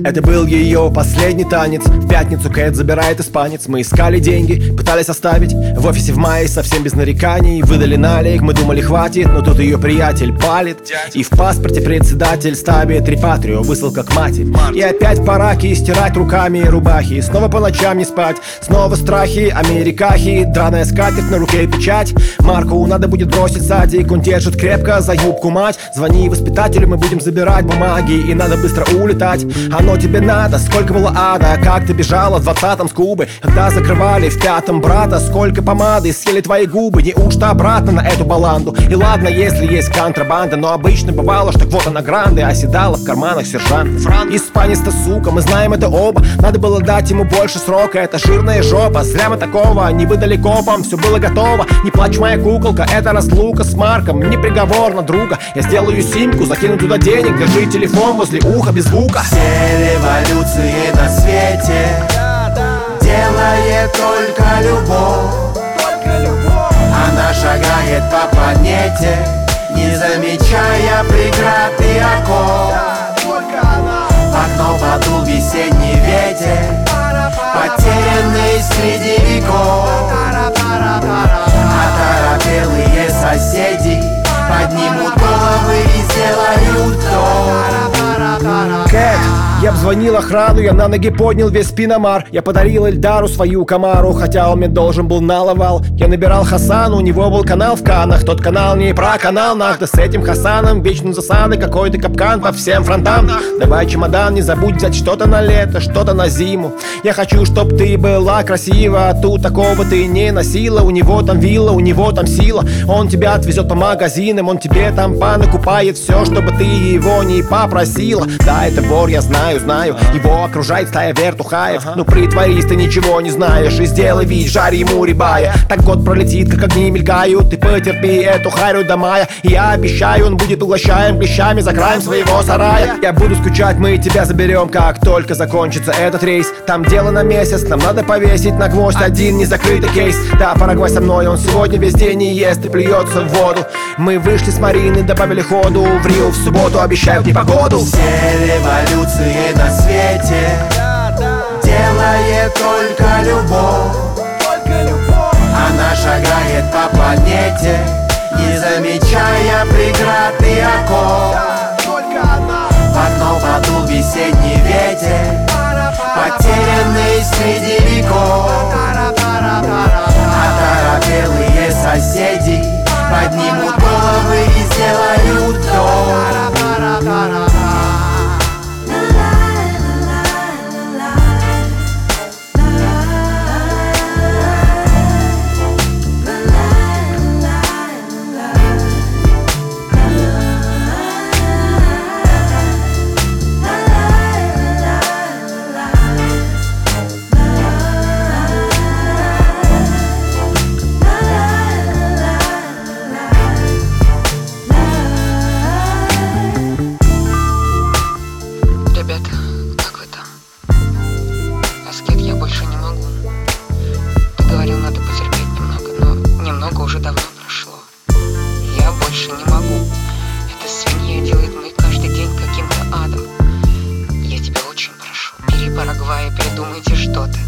Это был ее последний танец. В пятницу Кэт забирает испанец. Мы искали деньги, пытались оставить в офисе в мае, совсем без нареканий. Выдали налик, мы думали хватит, но тут ее приятель палит. И в паспорте председатель ставит репатрио, высылка к мате. И опять параки, стирать руками рубахи. Снова по ночам не спать, снова страхи, америкахи. Драная скатерть, на руке печать. Марку надо будет бросить садик, он держит крепко за юбку мать. Звони воспитателю, мы будем забирать бумаги, и надо быстро улетать. Оно тебе надо, сколько было ада, как ты бежала в 20-м с Кубы, когда закрывали в 5-м брата. Сколько помады съели твои губы, неужто обратно на эту баланду? И ладно, если есть контрабанда, но обычно бывало, что вот она гранды оседала в карманах сержанта. Испанец-то сука, мы знаем это оба. Надо было дать ему больше срока, это жирная жопа. Зря мы такого не выдали копам, все было готово. Не плачь, моя куколка, это разлука с Марком, не приговор на друга. Я сделаю симку, закину туда денег, держи телефон возле уха без звука. Все революции на свете делает только любовь. Она шагает по планете, не замечая преград и оков. В окно подул весенний ветер, потерянный среди веков. Оторопелые соседи поднимут головы и сделают дом. Кэт, я обзвонил охрану, я на ноги поднял весь Пиномар. Я подарил Эльдару свою Камару, хотя он мне должен был наловал. Я набирал Хасану, у него был канал в Канах. Тот канал не про канал нах, да с этим Хасаном вечно засады, какой-то капкан по всем фронтам. Давай чемодан, не забудь взять что-то на лето, что-то на зиму. Я хочу, чтоб ты была красива, а тут такого ты не носила. У него там вилла, у него там сила. Он тебя отвезет по магазинам, он тебе там понакупает все, чтобы ты его не попросила. Да, это вор, я знаю, его окружает стая вертухаев. Ну притворись, ты ничего не знаешь, и сделай вид, жарь ему рибая. Так год пролетит, как огни мелькают, ты потерпи эту харю до мая. И я обещаю, он будет угощаем клещами за краем своего сарая. Я буду скучать, мы тебя заберем, как только закончится этот рейс. Там дело на месяц, нам надо повесить на гвоздь один незакрытый кейс. Да, Парагвай со мной, он сегодня весь день не ест и плюется в воду. Мы вышли с Марины, добавили ходу в Рио в субботу, обещают непогоду. Все революции на свете делает только любовь. Она шагает по планете, не замечая преград и оков. В окно подул весенний ветер, потерянный среди веков. Оторопелые соседи поднимут головы и сделают дом. Уже давно прошло. Я больше не могу. Эта свинья делает мой каждый день каким-то адом. Я тебя очень прошу, бери Парагвай и придумайте что-то.